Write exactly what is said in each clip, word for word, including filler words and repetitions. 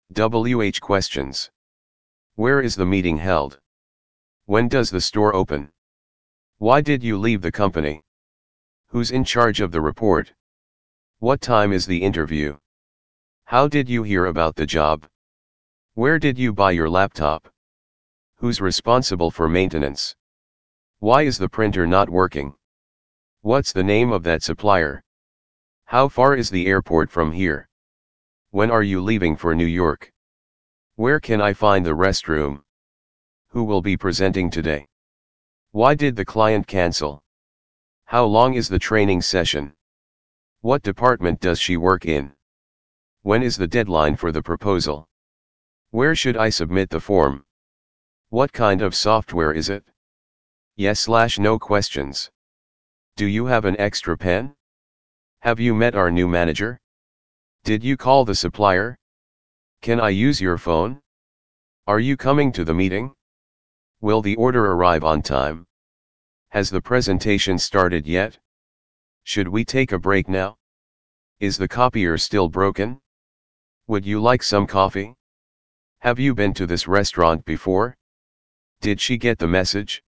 W H questions. Where is the meeting held? When does the store open? Why did you leave the company? Who's in charge of the report? What time is the interview? How did you hear about the job? Where did you buy your laptop? Who's responsible for maintenance? Why is the printer not working? What's the name of that supplier? How far is the airport from here? When are you leaving for New York? Where can I find the restroom? Who will be presenting today? Why did the client cancel? How long is the training session? What department does she work in? When is the deadline for the proposal? Where should I submit the form? What kind of software is it? Yes slash no questions. Do you have an extra pen? Have you met our new manager? Did you call the supplier? Can I use your phone? Are you coming to the meeting? Will the order arrive on time? Has the presentation started yet? Should we take a break now? Is the copier still broken? Would you like some coffee? Have you been to this restaurant before? Did she get the message?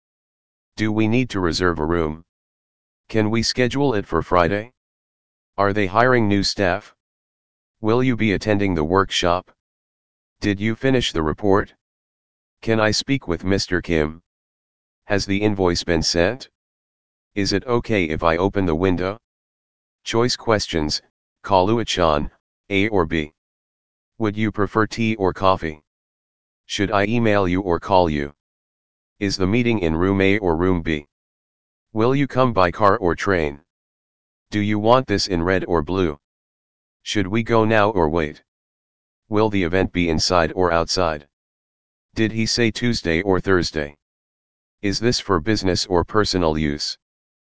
Do we need to reserve a room? Can we schedule it for Friday? Are they hiring new staff? Will you be attending the workshop? Did you finish the report? Can I speak with Mister Kim? Has the invoice been sent? Is it okay if I open the window? Choice questions, Kaluachan, A or B? Would you prefer tea or coffee? Should I email you or call you? Is the meeting in room A or room B? Will you come by car or train? Do you want this in red or blue? Should we go now or wait? Will the event be inside or outside? Did he say Tuesday or Thursday? Is this for business or personal use?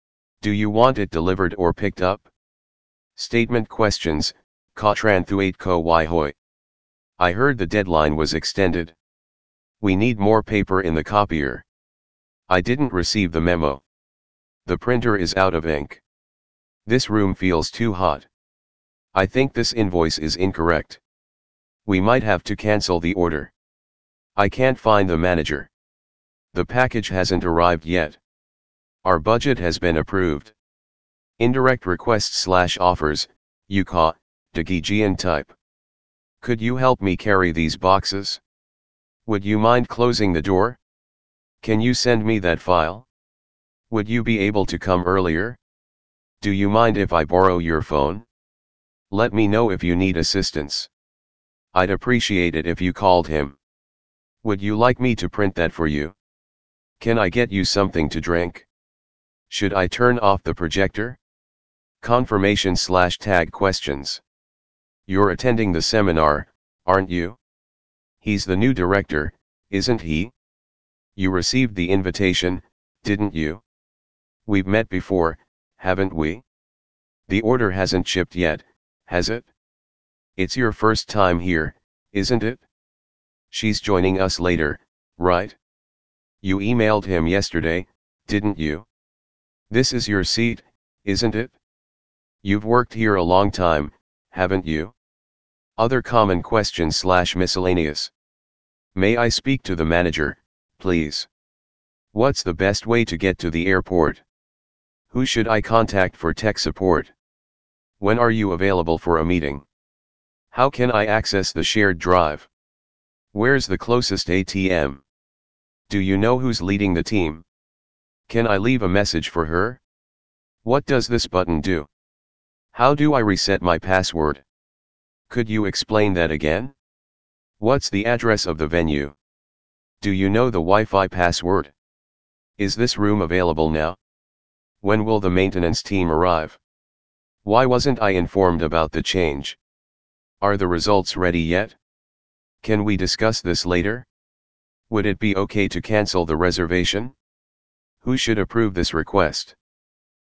Do you want it delivered or picked up? Statement questions, Katran Ko Wai Hoi. I heard the deadline was extended. We need more paper in the copier. I didn't receive the memo. The printer is out of ink. This room feels too hot. I think this invoice is incorrect. We might have to cancel the order. I can't find the manager. The package hasn't arrived yet. Our budget has been approved. Indirect requests slash offers, Yuka, Dagijian type. Could you help me carry these boxes? Would you mind closing the door? Can you send me that file? Would you be able to come earlier? Do you mind if I borrow your phone? Let me know if you need assistance. I'd appreciate it if you called him. Would you like me to print that for you? Can I get you something to drink? Should I turn off the projector? Confirmation slash tag questions. You're attending the seminar, aren't you? He's the new director, isn't he? You received the invitation, didn't you? We've met before, haven't we? The order hasn't shipped yet, has it? It's your first time here, isn't it? She's joining us later, right? You emailed him yesterday, didn't you? This is your seat, isn't it? You've worked here a long time, haven't you? Other common questions slash miscellaneous. May I speak to the manager, please? What's the best way to get to the airport? Who should I contact for tech support? When are you available for a meeting? How can I access the shared drive? Where's the closest A T M? Do you know who's leading the team? Can I leave a message for her? What does this button do? How do I reset my password? Could you explain that again? What's the address of the venue? Do you know the Wi-Fi password? Is this room available now? When will the maintenance team arrive? Why wasn't I informed about the change? Are the results ready yet? Can we discuss this later? Would it be okay to cancel the reservation? Who should approve this request?